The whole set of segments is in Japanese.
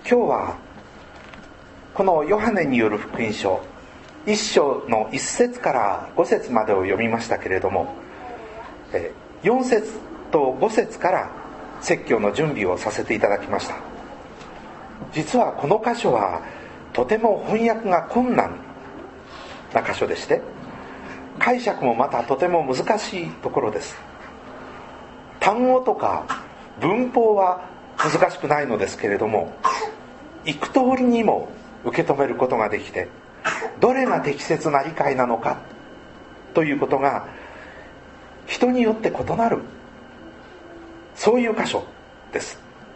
今日はこのヨハネによる福音書1章の1節から5節までを読みましたけれども、4節と5節から説教の準備をさせていただきました。実はこの箇所はとても翻訳が困難な箇所でして、解釈もまたとても難しいところです。単語とか文法は難しくないのですけれども、幾通りにも受け止めることができて、どれが適切な理解なのかということが人によって異なる、そういう箇所です。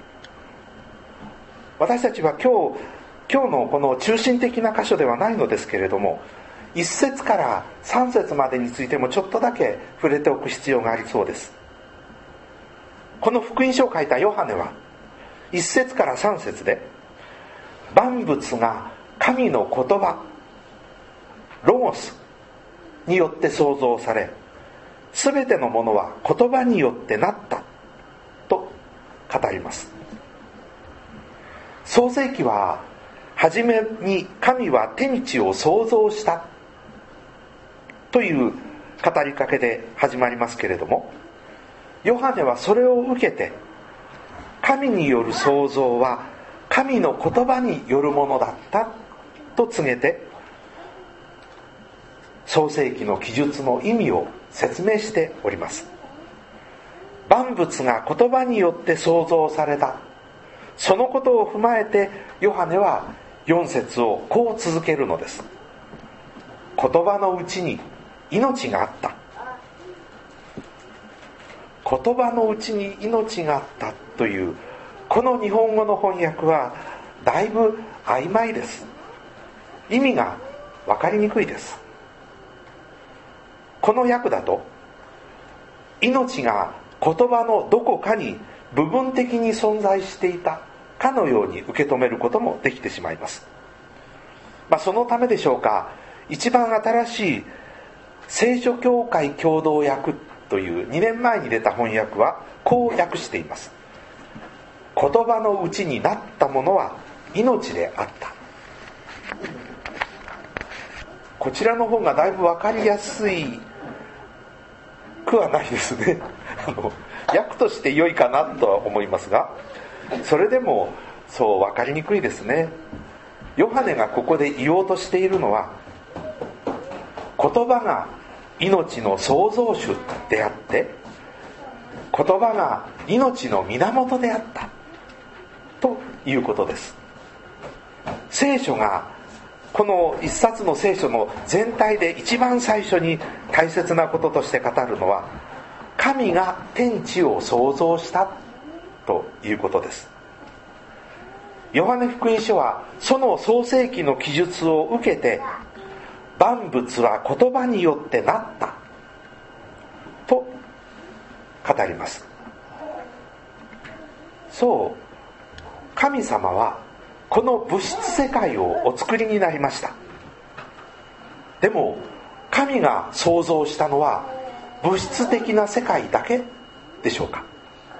私たちは今日のこの中心的な箇所ではないのですけれども、1節から3節までについてもちょっとだけ触れておく必要がありそうです。この福音書を書いたヨハネは1節から3節で、万物が神の言葉ロゴスによって創造され、すべてのものは言葉によってなったと語ります。創世記ははじめに神は天地を創造したという語りかけで始まりますけれども、ヨハネはそれを受けて、神による創造は神の言葉によるものだったと告げて、創世記の記述の意味を説明しております。万物が言葉によって創造された、そのことを踏まえてヨハネは4節をこう続けるのです。言葉のうちに命があった。言葉のうちに命があったというこの日本語の翻訳はだいぶ曖昧です。意味が分かりにくいです。この訳だと、命が言葉のどこかに部分的に存在していたかのように受け止めることもできてしまいます。そのためでしょうか、一番新しい聖書協会共同訳という2年前に出た翻訳はこう訳しています。言葉のうちになったものは命であった。こちらの方がだいぶ分かりやすいくはないですね。訳として良いかなとは思いますが、それでもそう分かりにくいですね。ヨハネがここで言おうとしているのは、言葉が命の創造主であって、言葉が命の源であったということです。聖書がこの一冊の聖書の全体で一番最初に大切なこととして語るのは、神が天地を創造したということです。ヨハネ福音書はその創世記の記述を受けて、万物は言葉によってなったと語ります。そう、神様はこの物質世界をお作りになりました。でも神が創造したのは物質的な世界だけでしょうか？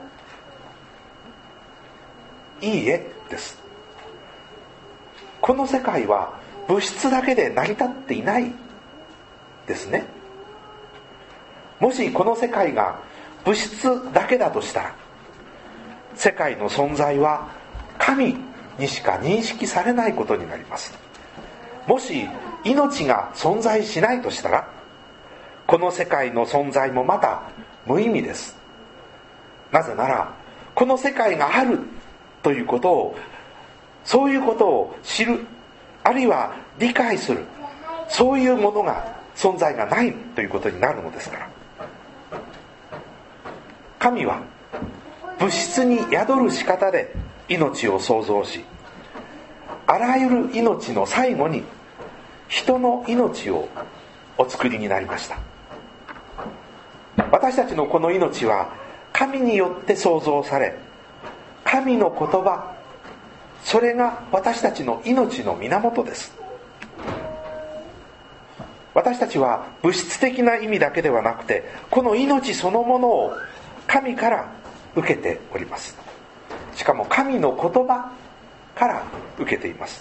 いいえです。この世界は物質だけで成り立っていないですね。もしこの世界が物質だけだとしたら、世界の存在は神にしか認識されないことになります。もし命が存在しないとしたら、この世界の存在もまた無意味です。なぜなら、この世界があるということを、そういうことを知る、あるいは理解する、そういうものが存在がないということになるのですから。神は物質に宿る仕方で命を創造し、あらゆる命の最後に人の命をお作りになりました。私たちのこの命は神によって創造され、神の言葉、それが私たちの命の源です。私たちは物質的な意味だけではなくて、この命そのものを神から受けております。しかも神の言葉から受けています。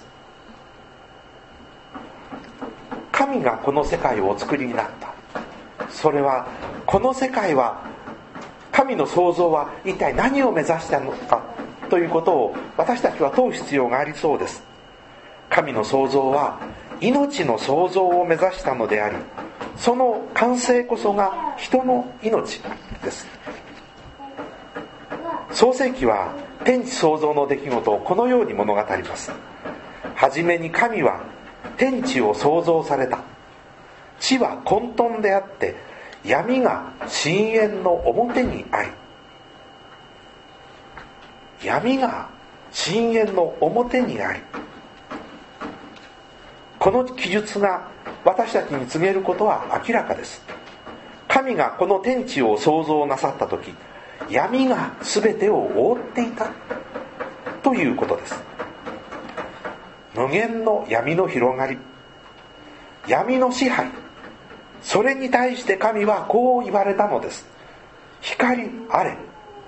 神がこの世界をお作りになった。それはこの世界は、神の創造は一体何を目指したのかということを私たちは問う必要がありそうです。神の創造は命の創造を目指したのであり、その完成こそが人の命です。創世記は天地創造の出来事をこのように物語ります。はじめに神は天地を創造された。地は混沌であって闇が深淵の表にあり。闇が深淵の表にあり。この記述が私たちに告げることは明らかです。神がこの天地を創造なさったとき、闇が全てを覆っていたということです。無限の闇の広がり、闇の支配、それに対して神はこう言われたのです。光あれ。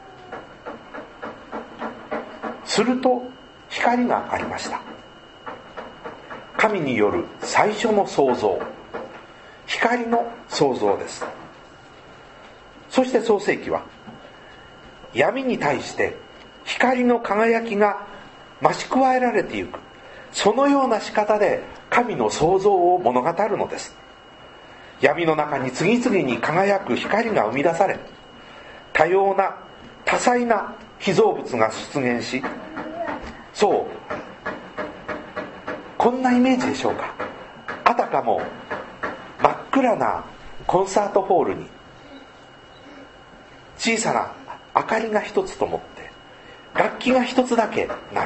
すると光がありました。神による最初の創造、光の創造です。そして創世記は闇に対して光の輝きが増し加えられていく、そのような仕方で神の創造を物語るのです。闇の中に次々に輝く光が生み出され、多様な多彩な被造物が出現し、そう、こんなイメージでしょうか。あたかも真っ暗なコンサートホールに小さな明かりが一つともって楽器が一つだけなる。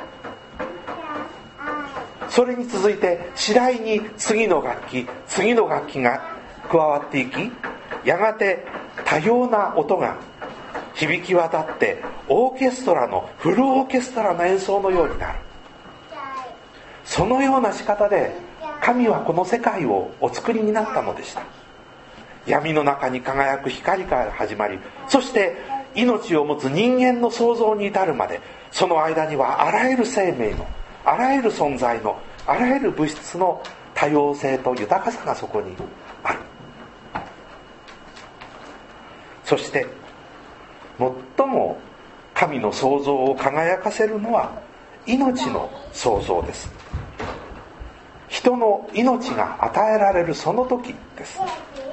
それに続いて次第に次の楽器が加わっていき、やがて多様な音が響き渡ってフルオーケストラの演奏のようになる。そのような仕方で神はこの世界をお作りになったのでした。闇の中に輝く光から始まり、そして命を持つ人間の創造に至るまで、その間にはあらゆる生命の、あらゆる存在の、あらゆる物質の多様性と豊かさがそこにある。そして最も神の創造を輝かせるのは命の創造です。人の命が与えられるその時です。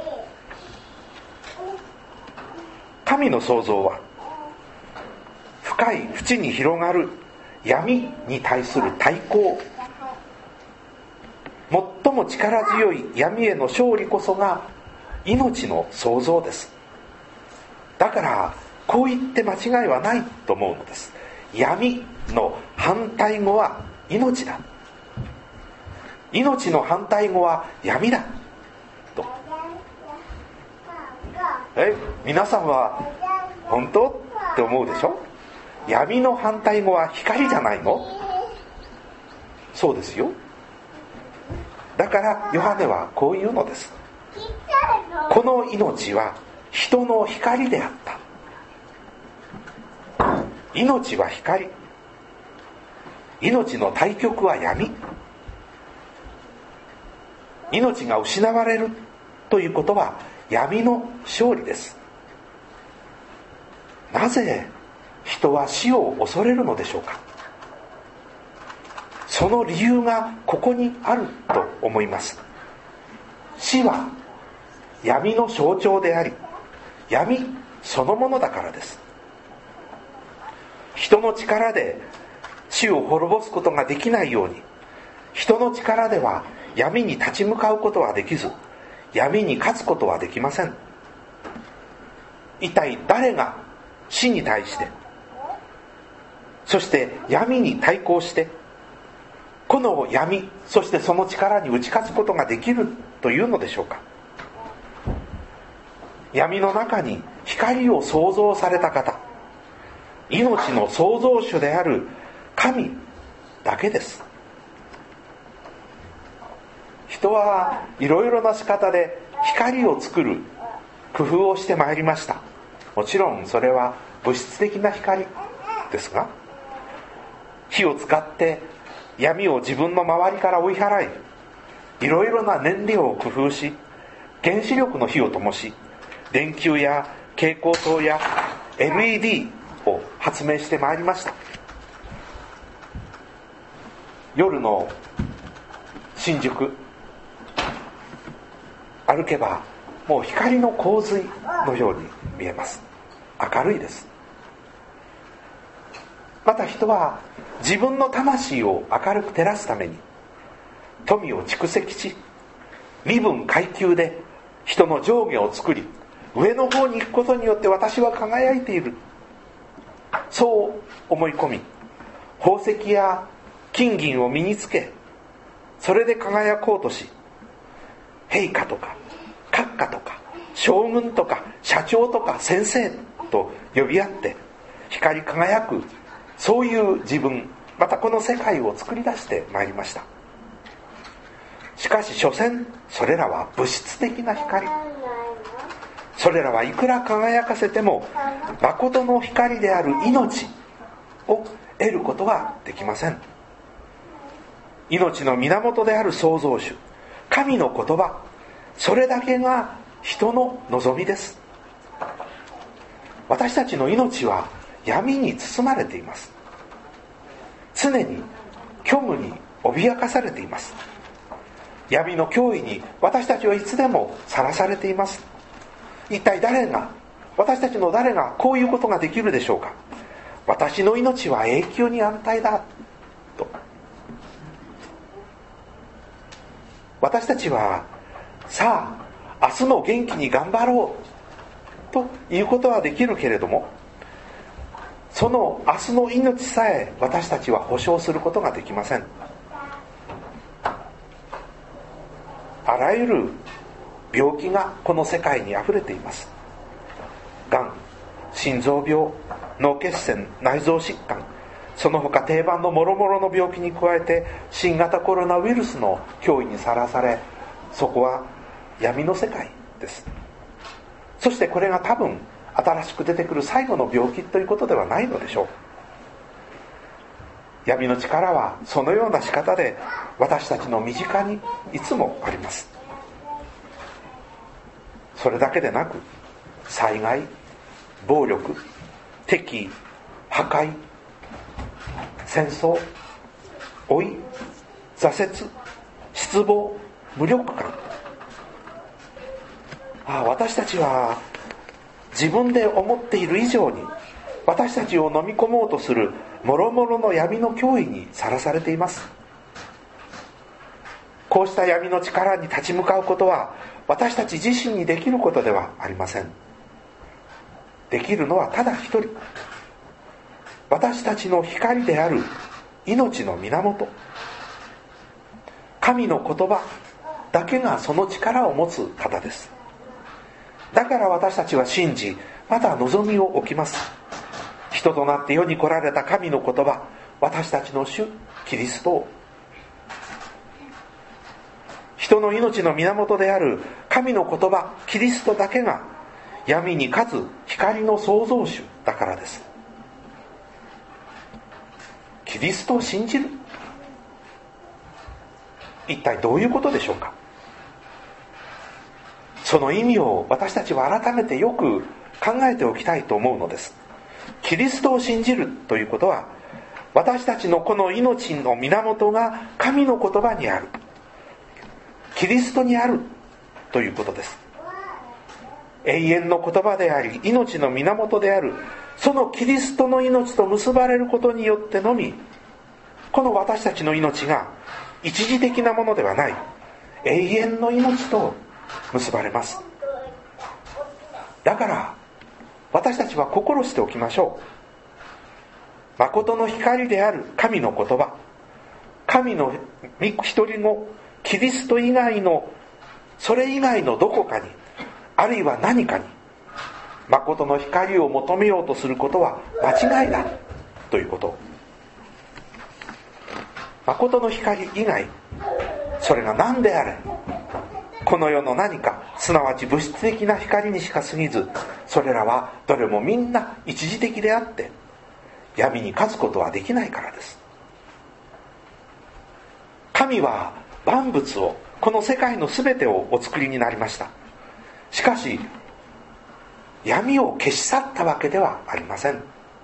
神の創造は深い淵に広がる闇に対する対抗、最も力強い闇への勝利こそが命の創造です。だからこう言って間違いはないと思うのです。闇の反対語は命だ、命の反対語は闇だと。皆さんは本当って思うでしょ。闇の反対語は光じゃないの？そうですよ。だからヨハネはこう言うのです。この命は人の光であった。命は光、命の対極は闇。命が失われるということは闇の勝利です。なぜ人は死を恐れるのでしょうか。その理由がここにあると思います。死は闇の象徴であり、闇そのものだからです。人の力で死を滅ぼすことができないように、人の力では闇に立ち向かうことはできず、闇に勝つことはできません。一体誰が死に対して、そして闇に対抗して、この闇、そしてその力に打ち勝つことができるというのでしょうか。闇の中に光を創造された方、命の創造主である神だけです。人はいろいろな仕方で光を作る工夫をしてまいりました。もちろんそれは物質的な光ですが、 火を使って闇を自分の周りから追い払い、いろいろな燃料を工夫し、原子力の火を灯し、電球や蛍光灯や LED を発明してまいりました。夜の新宿歩けばもう光の洪水のように見えます。明るいです。また人は自分の魂を明るく照らすために富を蓄積し、身分階級で人の上下を作り、上の方に行くことによって私は輝いている、そう思い込み、宝石や金銀を身につけ、それで輝こうとし、陛下とか閣下とか将軍とか社長とか先生と呼び合って光り輝く、そういう自分、またこの世界を作り出してまいりました。しかし所詮それらは物質的な光、それらはいくら輝かせても誠の光である命を得ることはできません。命の源である創造主、神の言葉、それだけが人の望みです。私たちの命は闇に包まれています。常に虚無に脅かされています。闇の脅威に私たちはいつでもさらされています。一体私たちの誰がこういうことができるでしょうか。私の命は永久に安泰だと。私たちはさあ明日も元気に頑張ろうということはできるけれども、その明日の命さえ私たちは保証することができません。あらゆる病気がこの世界にあふれています。がん、心臓病、脳血栓、内臓疾患、その他定番の諸々の病気に加えて新型コロナウイルスの脅威にさらされ、そこは闇の世界です。そしてこれが多分新しく出てくる最後の病気ということではないのでしょう。闇の力はそのような仕方で私たちの身近にいつもあります。それだけでなく、災害、暴力、敵意、破壊、戦争、老い、挫折、失望、無力感、私たちは自分で思っている以上に私たちを飲み込もうとする諸々の闇の脅威にさらされています。こうした闇の力に立ち向かうことは私たち自身にできることではありません。できるのはただ一人、私たちの光である命の源、神の言葉だけがその力を持つ方です。だから私たちは信じ、また望みを置きます。人となって世に来られた神の言葉、私たちの主キリストを、人の命の源である神の言葉キリストだけが闇に勝つ光の創造主だからです。キリストを信じる、一体どういうことでしょうか。その意味を私たちは改めてよく考えておきたいと思うのです。キリストを信じるということは、私たちのこの命の源が神の言葉にある、キリストにあるということです。永遠の言葉であり命の源であるそのキリストの命と結ばれることによってのみ、この私たちの命が一時的なものではない永遠の命と結ばれます。だから私たちは心しておきましょう。誠の光である神の言葉、神の御一人のキリスト以外の、それ以外のどこかに、あるいは何かに誠の光を求めようとすることは間違いだということ。誠の光以外、それが何であれ、この世の何か、すなわち物質的な光にしか過ぎず、それらはどれもみんな一時的であって闇に勝つことはできないからです。 神は万物を、この世界の全てをお作りになりました。しかし闇を消し去ったわけではありません。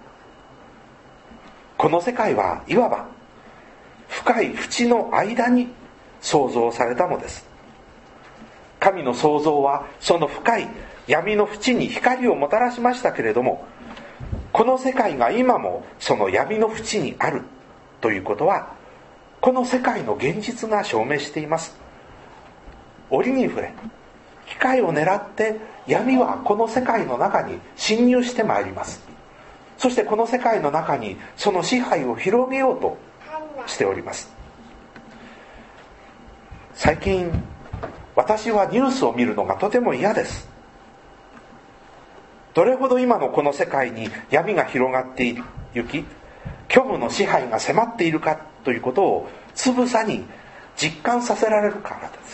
この世界はいわば深い淵の間に創造されたのです。神の創造はその深い闇の淵に光をもたらしましたけれども、この世界が今もその闇の淵にあるということは、この世界の現実が証明しています。折に触れ機会を狙って闇はこの世界の中に侵入してまいります。そしてこの世界の中にその支配を広げようとしております。最近私はニュースを見るのがとても嫌です。どれほど今のこの世界に闇が広がってゆき、虚無の支配が迫っているかということをつぶさに実感させられるからです。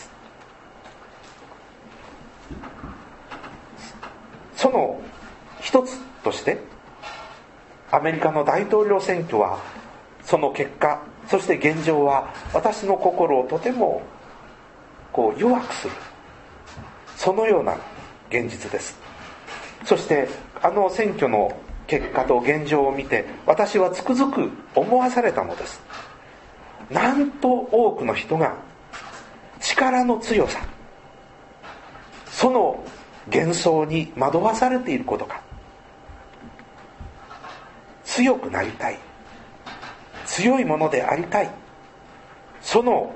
その一つとしてアメリカの大統領選挙は、その結果、そして現状は私の心をとても弱くする、そのような現実です。そして選挙の結果と現状を見て、私はつくづく思わされたのです。なんと多くの人が力の強さ、その幻想に惑わされていることか。強くなりたい、強いものでありたい、その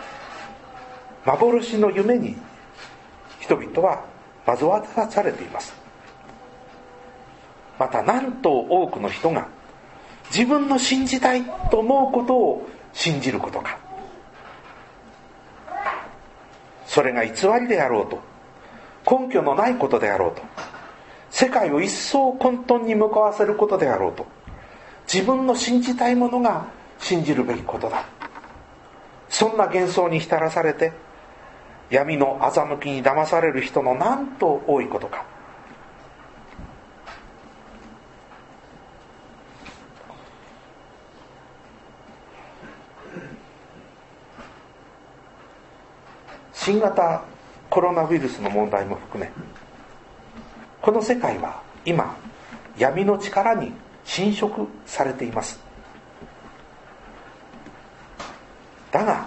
幻の夢に人々は惑わされています。またなんと多くの人が自分の信じたいと思うことを信じることか。それが偽りであろうと、根拠のないことであろうと、世界を一層混沌に向かわせることであろうと、自分の信じたいものが信じるべきことだ、そんな幻想に浸らされて闇の欺きに騙される人のなんと多いことか。新型コロナウイルスの問題も含め、この世界は今闇の力に侵食されています。だが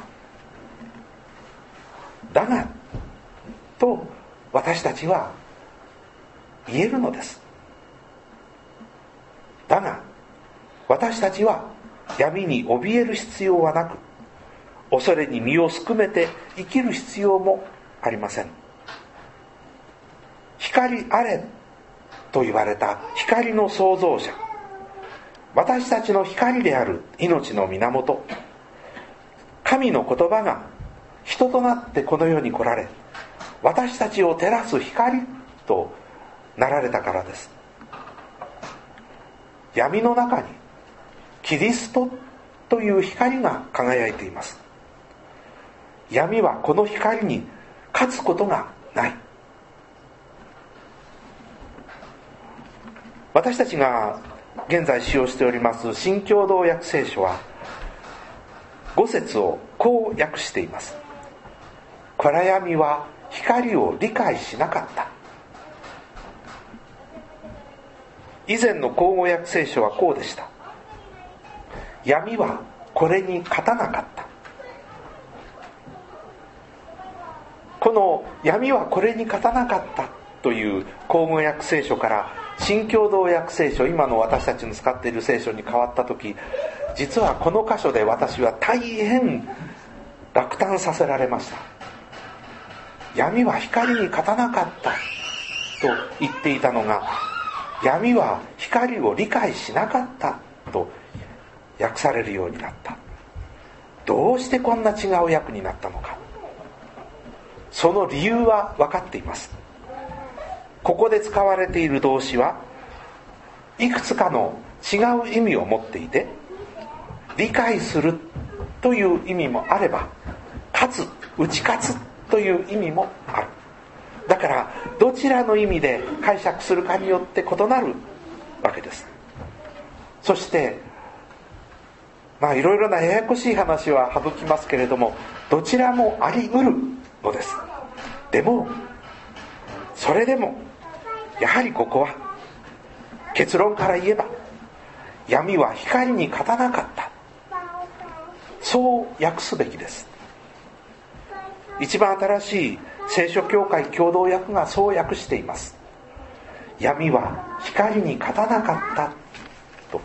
と私たちは言えるのです。だが私たちは闇に怯える必要はなく、恐れに身をすくめて生きる必要もありません。光あれと言われた光の創造者、私たちの光である命の源、神の言葉が人となってこの世に来られ、私たちを照らす光となられたからです。闇の中にキリストという光が輝いています。闇はこの光に勝つことがない。私たちが現在使用しております新共同訳聖書は5節をこう訳しています。暗闇は光を理解しなかった。以前の口語訳聖書はこうでした。闇はこれに勝たなかった。この闇はこれに勝たなかったという口語訳聖書から新共同訳聖書、今の私たちの使っている聖書に変わった時、実はこの箇所で私は大変落胆させられました。闇は光に勝たなかったと言っていたのが、闇は光を理解しなかったと訳されるようになった。どうしてこんな違う訳になったのか。その理由は分かっています。ここで使われている動詞はいくつかの違う意味を持っていて、理解するという意味もあれば、勝つ、打ち勝つという意味もある。だからどちらの意味で解釈するかによって異なるわけです。そしていろいろなややこしい話は省きますけれども、どちらもあり得るのです。でもそれでもやはりここは結論から言えば、闇は光に勝たなかった、そう訳すべきです。一番新しい聖書教会共同訳がそう訳しています。闇は光に勝たなかったと。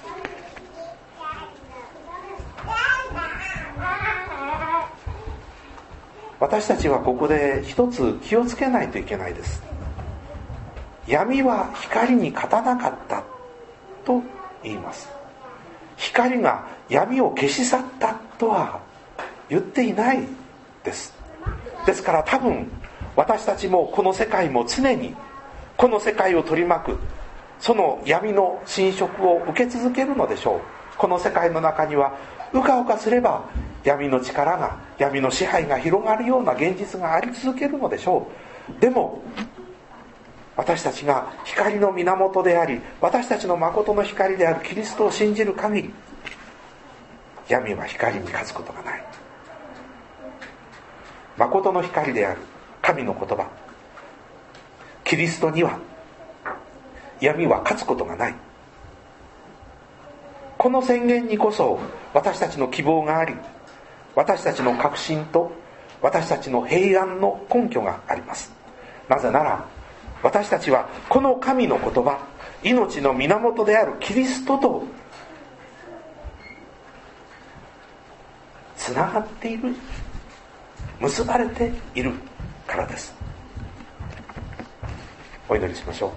私たちはここで一つ気をつけないといけないです。闇は光に勝たなかったと言います。光が闇を消し去ったとは言っていないです。ですから多分私たちもこの世界も常にこの世界を取り巻くその闇の侵食を受け続けるのでしょう。この世界の中にはうかうかすれば闇の力が、闇の支配が広がるような現実があり続けるのでしょう。でも私たちが光の源であり、私たちの誠の光であるキリストを信じる限り、闇は光に勝つことがない。誠の光である神の言葉、キリストには闇は勝つことがない。この宣言にこそ私たちの希望があり、私たちの確信と私たちの平安の根拠があります。なぜなら私たちはこの神の言葉、命の源であるキリストとつながっている、結ばれているからです。お祈りしましょう。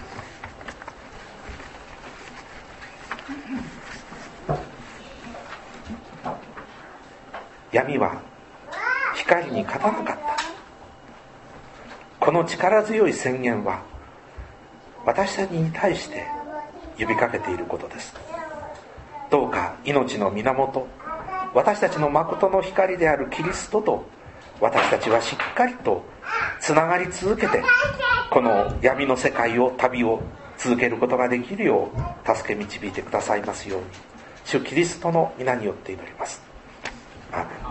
闇は光に勝たなかった。この力強い宣言は私たちに対して呼びかけていることです。どうか命の源、私たちの誠の光であるキリストと私たちはしっかりとつながり続けて、この闇の世界を、旅を続けることができるよう助け導いてくださいますように、主キリストの皆によって祈ります。アーメン。